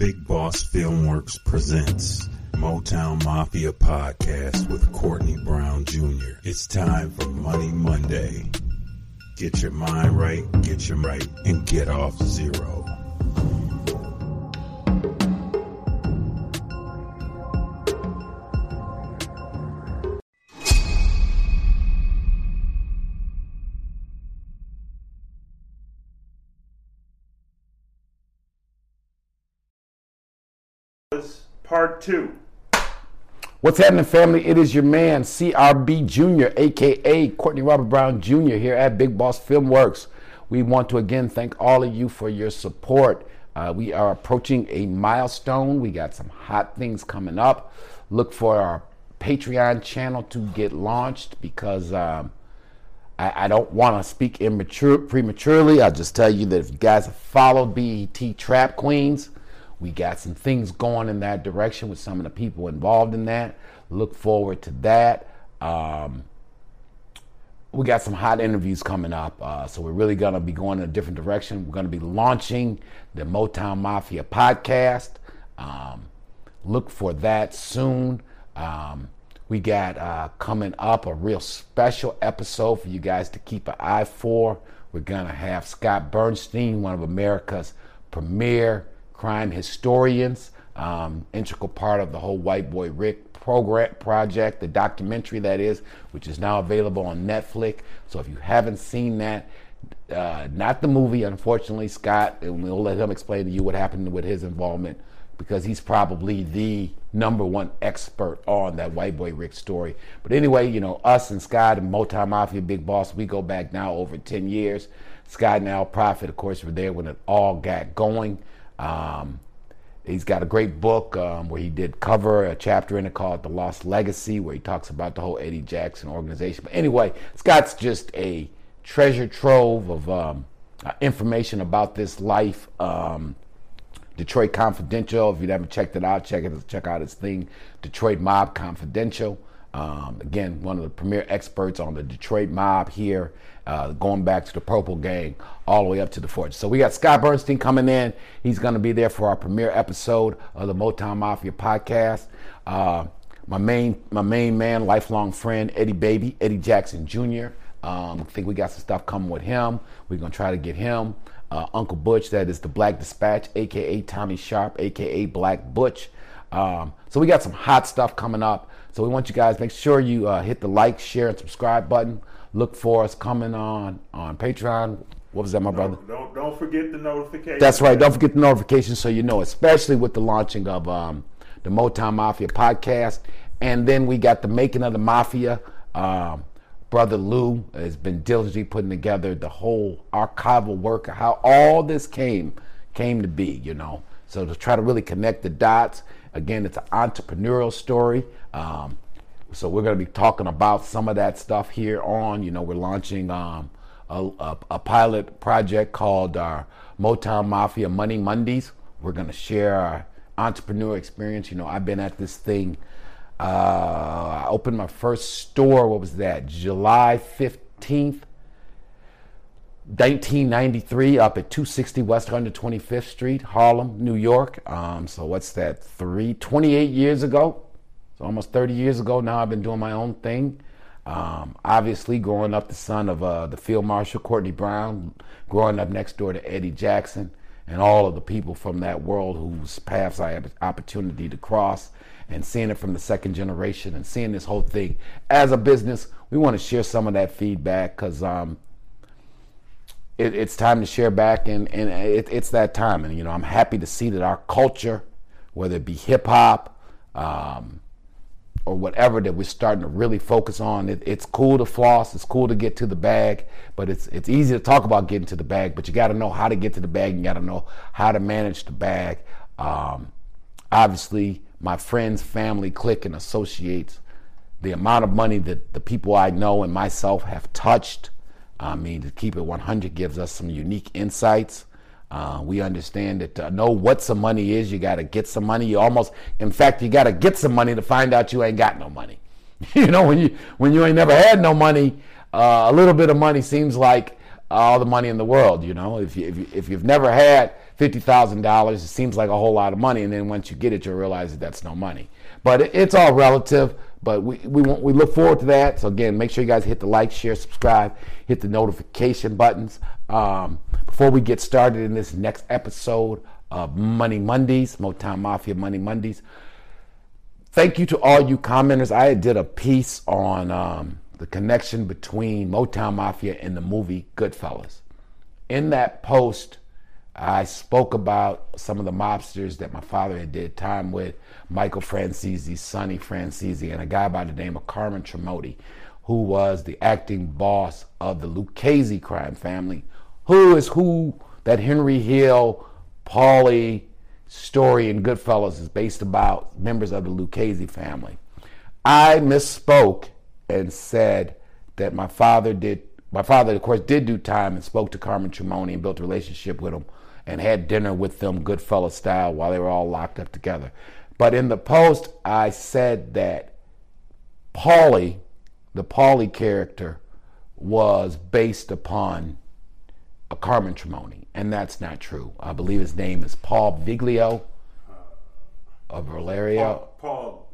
Big Boss Filmworks presents Motown Mafia Podcast with Courtney Brown Jr. It's time for Money Monday. Get your mind right, get your right, and get off zero. Part 2. What's happening, family? It is your man, CRB Jr., a.k.a. Courtney Robert Brown Jr. here at Big Boss Filmworks. We want to again thank all of you for your support. We are approaching a milestone. We got some hot things coming up. Look for our Patreon channel to get launched because I don't want to speak prematurely. I'll just tell you that if you guys have followed BET Trap Queens, we got some things going in that direction with some of the people involved in that. Look forward to that. We got some hot interviews coming up. So we're really going to be going in a different direction. We're going to be launching the Motown Mafia podcast. Look for that soon. We got coming up a real special episode for you guys to keep an eye for. We're going to have Scott Bernstein, one of America's premier crime historians, integral part of the whole White Boy Rick project, the documentary that is, which is now available on Netflix. So if you haven't seen that, not the movie, unfortunately, Scott, and we'll let him explain to you what happened with his involvement, because he's probably the #1 expert on that White Boy Rick story. But anyway, you know, us and Scott and Motown Mafia Big Boss, we go back now over 10 years. Scott and Al Prophet, of course, were there when it all got going. He's got a great book where he did cover a chapter in it called The Lost Legacy, where he talks about the whole Eddie Jackson organization. But anyway, Scott's just a treasure trove of information about this life. Detroit Confidential, if you haven't checked it out, check out his thing, Detroit Mob Confidential. Again, one of the premier experts on the Detroit mob here, going back to the Purple Gang all the way up to the Forge. So we got Scott Bernstein coming in. He's going to be there for our premiere episode of the Motown Mafia podcast. My main man, lifelong friend, Eddie Jackson Jr. I think we got some stuff coming with him. We're going to try to get him. Uncle Butch, that is the Black Dispatch, a.k.a. Tommy Sharp, a.k.a. Black Butch. So we got some hot stuff coming up. So we want you guys, make sure you hit the like, share, and subscribe button. Look for us coming on Patreon. What was that, my brother? Don't forget the notifications. That's right. Don't forget the notifications so you know, especially with the launching of the Motown Mafia podcast. And then we got the Making of the Mafia. Brother Lou has been diligently putting together the whole archival work of how all this came to be, you know. So to try to really connect the dots. Again, it's an entrepreneurial story. So we're going to be talking about some of that stuff here on. You know, we're launching a pilot project called Motown Mafia Money Mondays. We're going to share our entrepreneur experience. You know, I've been at this thing. I opened my first store, what was that, July 15th, 1993, up at 260 West 125th Street, Harlem, New York. So what's that, 28 years ago? So almost 30 years ago now I've been doing my own thing. Obviously growing up the son of the Field Marshal Courtney Brown, growing up next door to Eddie Jackson and all of the people from that world whose paths I have opportunity to cross, and seeing it from the second generation and seeing this whole thing as a business. We want to share some of that feedback because it's time to share back, and it's that time. And, you know, I'm happy to see that our culture, whether it be hip hop or whatever that we're starting to really focus on, it's cool to floss, it's cool to get to the bag, but it's easy to talk about getting to the bag, but you got to know how to get to the bag, you got to know how to manage the bag. Obviously, my friends, family, clique, and associates, the amount of money that the people I know and myself have touched, I mean, to keep it 100 gives us some unique insights. We understand that to know what some money is, you got to get some money. In fact, you got to get some money to find out you ain't got no money. You know, when you ain't never had no money, a little bit of money seems like all the money in the world. You know, if you've never had $50,000. It seems like a whole lot of money, and then once you get it, you realize that that's no money. But it's all relative. But we look forward to that. So again, make sure you guys hit the like, share, subscribe, hit the notification buttons. Before we get started in this next episode of Money Mondays, Motown Mafia Money Mondays, thank you to all you commenters. I did a piece on the connection between Motown Mafia and the movie Goodfellas. In that post, I spoke about some of the mobsters that my father had did time with, Michael Francese, Sonny Francese, and a guy by the name of Carmen Tramonte, who was the acting boss of the Lucchese crime family, who that Henry Hill, Paulie story in Goodfellas is based about, members of the Lucchese family. I misspoke and said that my father, of course, did do time and spoke to Carmen Tramonte and built a relationship with him and had dinner with them Goodfellas style while they were all locked up together. But in the post, I said that Paulie, the Paulie character, was based upon a Carmen Tramonte, and that's not true. I believe his name is Paul Viglio of Valerio. Paul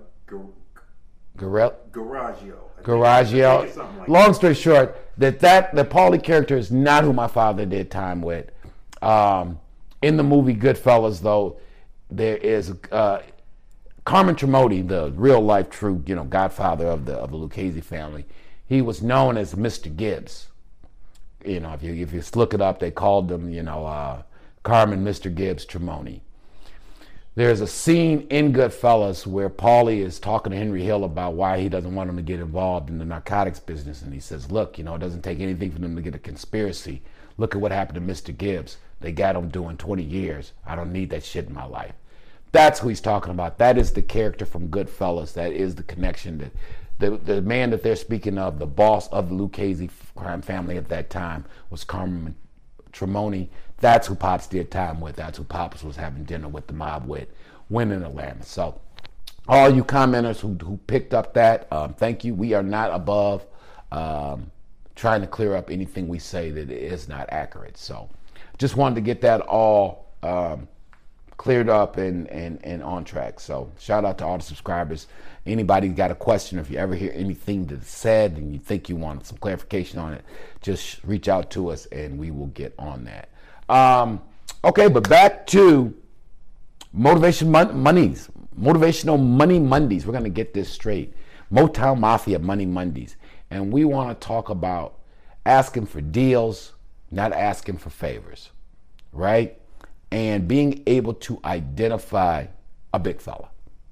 Garagio. Like Long story short, the Paulie character is not who my father did time with. In the movie Goodfellas, though, there is Carmen Tramonte, the real life true, godfather of the Lucchese family. He was known as Mr. Gibbs. If you look it up, they called him, Carmen Mr. Gibbs Tramonte. There's a scene in Goodfellas where Paulie is talking to Henry Hill about why he doesn't want him to get involved in the narcotics business. And he says, look, it doesn't take anything for them to get a conspiracy. Look at what happened to Mr. Gibbs. They got him doing 20 years. I don't need that shit in my life. That's who he's talking about. That is the character from Goodfellas. That is the connection. The man that they're speaking of, the boss of the Lucchese crime family at that time, was Carmen Tramonte. That's who Pops did time with. That's who Pops was having dinner with the mob with when in Atlanta. So all you commenters who picked up that, thank you. We are not above trying to clear up anything we say that is not accurate. So just wanted to get that all cleared up and on track. So shout out to all the subscribers. Anybody got a question, if you ever hear anything that's said and you think you want some clarification on it, just reach out to us and we will get on that. Okay, but back to Motivational Money Mondays. We're going to get this straight. Motown Mafia Money Mondays. And we want to talk about asking for deals, not asking for favors, right? And being able to identify a big fella.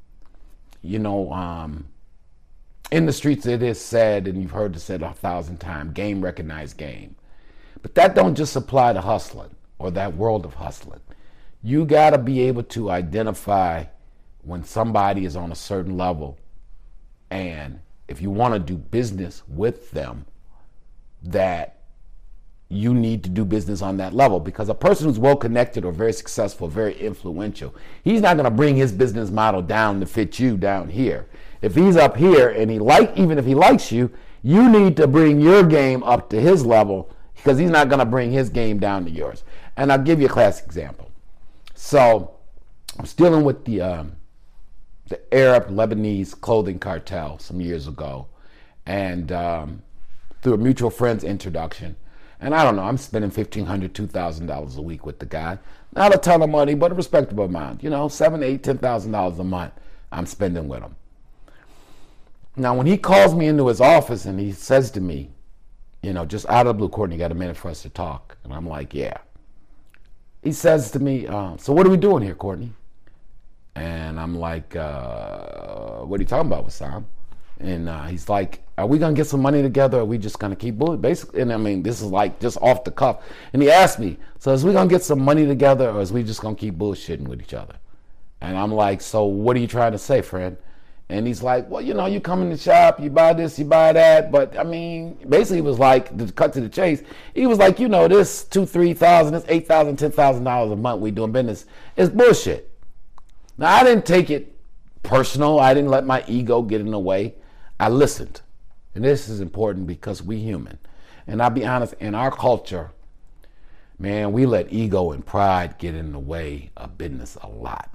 In the streets it is said, and you've heard it said 1,000 times, game recognized game. But that don't just apply to hustling or that world of hustling. You got to be able to identify when somebody is on a certain level, and if you want to do business with them, that you need to do business on that level, because a person who's well connected or very successful, very influential, he's not going to bring his business model down to fit you down here. If he's up here and even if he likes you, you need to bring your game up to his level, because he's not going to bring his game down to yours. And I'll give you a classic example. So I was dealing with the Arab Lebanese clothing cartel some years ago, and through a mutual friend's introduction. And I don't know, I'm spending $1,500, $2,000 a week with the guy. Not a ton of money, but a respectable amount. $7,000, $8,000, $10,000 a month I'm spending with him. Now, when he calls me into his office and he says to me, just out of the blue, Courtney, you got a minute for us to talk? And I'm like, yeah. He says to me, so what are we doing here, Courtney? And I'm like, what are you talking about, Wissam? And he's like, are we going to get some money together, or are we just going to keep bullying? Basically, and this is like just off the cuff. And he asked me, so is we going to get some money together, or is we just going to keep bullshitting with each other? And I'm like, so what are you trying to say, friend? And he's like, well, you come in the shop, you buy this, you buy that. But basically it was like, to cut to the chase, he was like, this $2,000, $3,000, this $8,000, $10,000 a month we doing business is bullshit. Now, I didn't take it personal. I didn't let my ego get in the way. I listened. And this is important because we human. And I'll be honest, in our culture, Man, we let ego and pride get in the way of business a lot.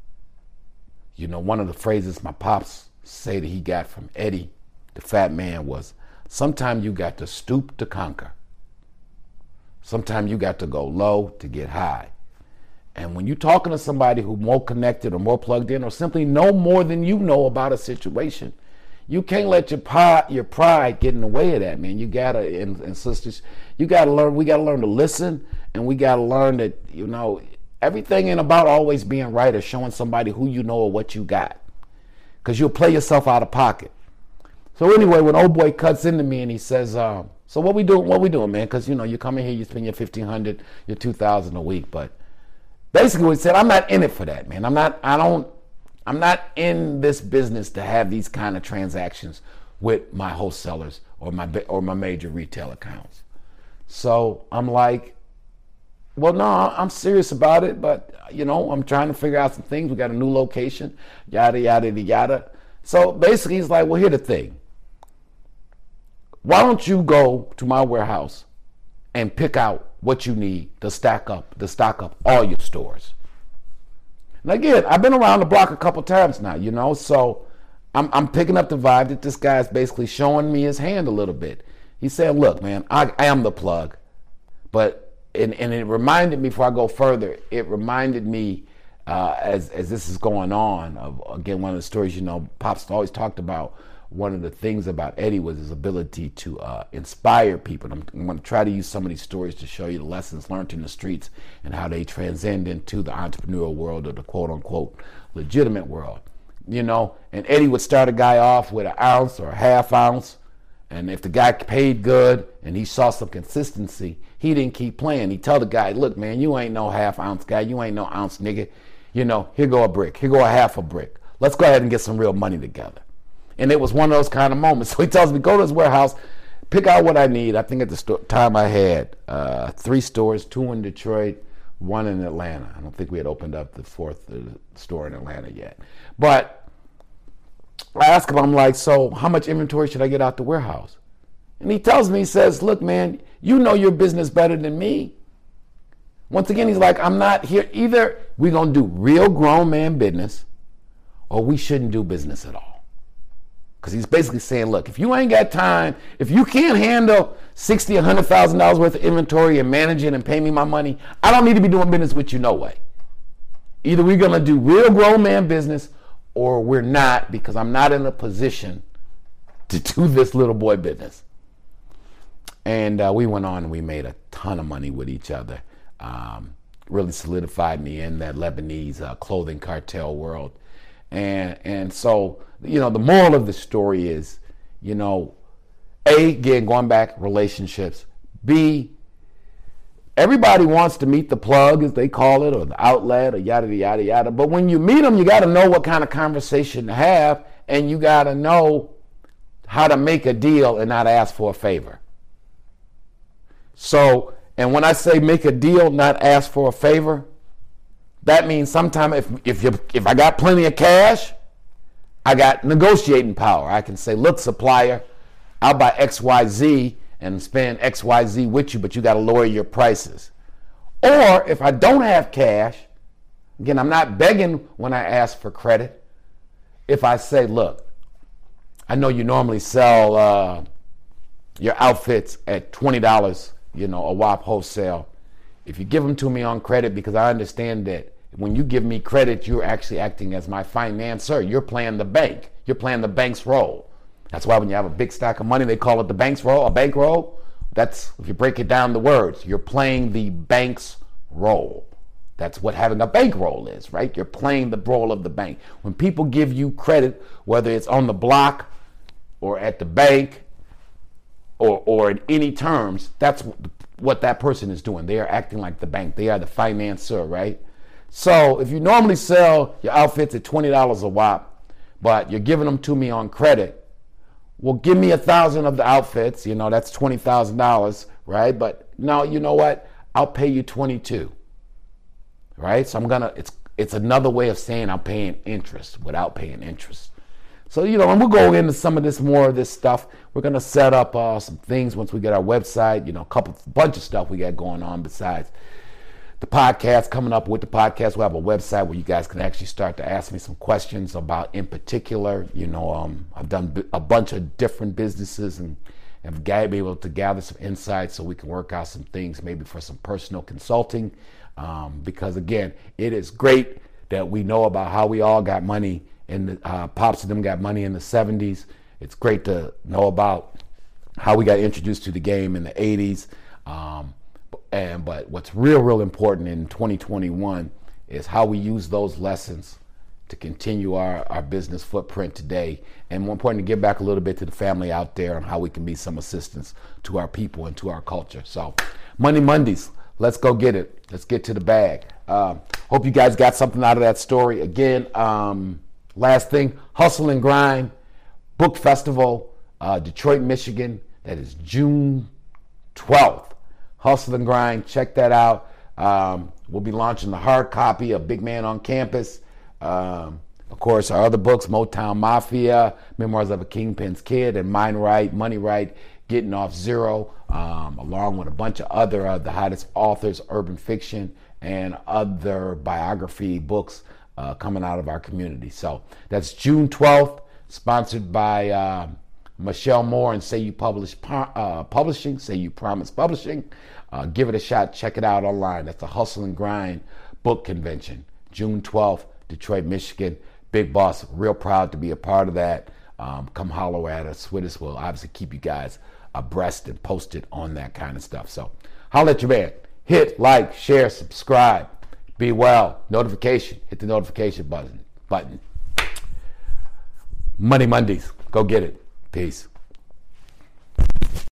You know, one of the phrases my pops say that he got from Eddie, the fat man, was, sometimes you got to stoop to conquer. Sometimes you got to go low to get high. And when you're talking to somebody who's more connected or more plugged in or simply know more than you know about a situation, you can't let your pride get in the way of that, man. You gotta, and sisters, you gotta learn. We gotta learn to listen, and we gotta learn that, you know, everything ain't about always being right or showing somebody who you know or what you got, because you'll play yourself out of pocket. So anyway, when old boy cuts into me and he says, "So what we doing? What we doing, man? Because you know you come in here, you spend your $1,500, your $2,000 a week, but basically what he said, I'm not in it for that, man. I'm not in this business to have these kind of transactions with my wholesalers or my major retail accounts." So I'm like, well, no, I'm serious about it, but you know, I'm trying to figure out some things. We got a new location, yada, yada, yada. So basically he's like, well, here's the thing. Why don't you go to my warehouse and pick out what you need to stock up all your stores? And again, I've been around the block a couple times now, you know, so I'm picking up the vibe that this guy's basically showing me his hand a little bit. He said, look, man, I am the plug. But, and it reminded me, before I go further, it reminded me as this is going on, of, again, one of the stories, you know, Pops always talked about. One of the things about Eddie was his ability to inspire people. I'm going to try to use some of these stories to show you the lessons learned in the streets and how they transcend into the entrepreneurial world or the quote-unquote legitimate world. You know, and Eddie would start a guy off with an ounce or a half ounce, and if the guy paid good and he saw some consistency, he didn't keep playing. He'd tell the guy, look, man, you ain't no half ounce guy. You ain't no ounce nigga. You know, here go a brick. Here go a half a brick. Let's go ahead and get some real money together. And it was one of those kind of moments. So he tells me, go to his warehouse, pick out what I need. I think at the time I had 3 stores, 2 in Detroit, 1 in Atlanta. I don't think we had opened up the 4th store in Atlanta yet. But I asked him, I'm like, so how much inventory should I get out the warehouse? And he tells me, he says, look, man, you know your business better than me. Once again, he's like, I'm not here. Either we're going to do real grown man business or we shouldn't do business at all. Because he's basically saying, look, if you ain't got time, if you can't handle $60,000, $100,000 worth of inventory and manage it and pay me my money, I don't need to be doing business with you no way. Either we're going to do real grown man business or we're not, because I'm not in a position to do this little boy business. And we went on and we made a ton of money with each other. Really solidified me in that Lebanese clothing cartel world. And so, you know, the moral of the story is, you know, A, again, going back, relationships. B, everybody wants to meet the plug, as they call it, or the outlet, or yada, yada, yada. But when you meet them, you got to know what kind of conversation to have, and you got to know how to make a deal and not ask for a favor. So, and when I say make a deal, not ask for a favor, that means sometimes if I got plenty of cash, I got negotiating power. I can say, look, supplier, I'll buy XYZ and spend XYZ with you, but you got to lower your prices. Or if I don't have cash, again, I'm not begging when I ask for credit. If I say, look, I know you normally sell your outfits at $20, you know, a WAP wholesale. If you give them to me on credit, because I understand that when you give me credit, you're actually acting as my financier. You're playing the bank. You're playing the bank's role. That's why when you have a big stack of money, they call it the bank's role, a bankroll. That's, if you break it down the words, you're playing the bank's role. That's what having a bankroll is, right? You're playing the role of the bank. When people give you credit, whether it's on the block or at the bank or in any terms, that's what that person is doing. They are acting like the bank. They are the financier, right? So if you normally sell your outfits at $20 a wop, but you're giving them to me on credit, well, give me 1,000 of the outfits. You know, that's $20,000, right? But no, you know what? I'll pay you 22, right? So it's another way of saying I'm paying interest without paying interest. So, and we'll go into some of this, more of this stuff. We're going to set up some things once we get our website, bunch of stuff we got going on besides the podcast. Coming up with the podcast, we'll have a website where you guys can actually start to ask me some questions about, in particular, I've done a bunch of different businesses and have been able to gather some insights so we can work out some things maybe for some personal consulting. Because again, it is great that we know about how we all got money Pops and them got money in the 70s. It's great to know about how we got introduced to the game in the 80s. But what's real important in 2021 is how we use those lessons to continue our business footprint today. And more important, to give back a little bit to the family out there and how we can be some assistance to our people and to our culture. So Money Mondays, let's go get it. Let's get to the bag. Hope you guys got something out of that story. Again, last thing, Hustle and Grind Book Festival, Detroit, Michigan. That is June 12th. Hustle and Grind, check that out. We'll be launching the hard copy of Big Man on Campus. Of course, our other books, Motown Mafia, Memoirs of a Kingpin's Kid, and Mind Right, Money Right, Getting Off Zero, along with a bunch of other the hottest authors, urban fiction, and other biography books coming out of our community. So that's June 12th, sponsored by Michelle Moore and Say You Publish Publishing, Say You Promise Publishing. Give it a shot. Check it out online. That's the Hustle and Grind Book Convention, June 12th, Detroit, Michigan. Big Boss, real proud to be a part of that. Come holler at us. With will obviously keep you guys abreast and posted on that kind of stuff. So holler at your man. Hit like, share, subscribe. Be well. Notification. Hit the notification button. Money Mondays. Go get it. Peace.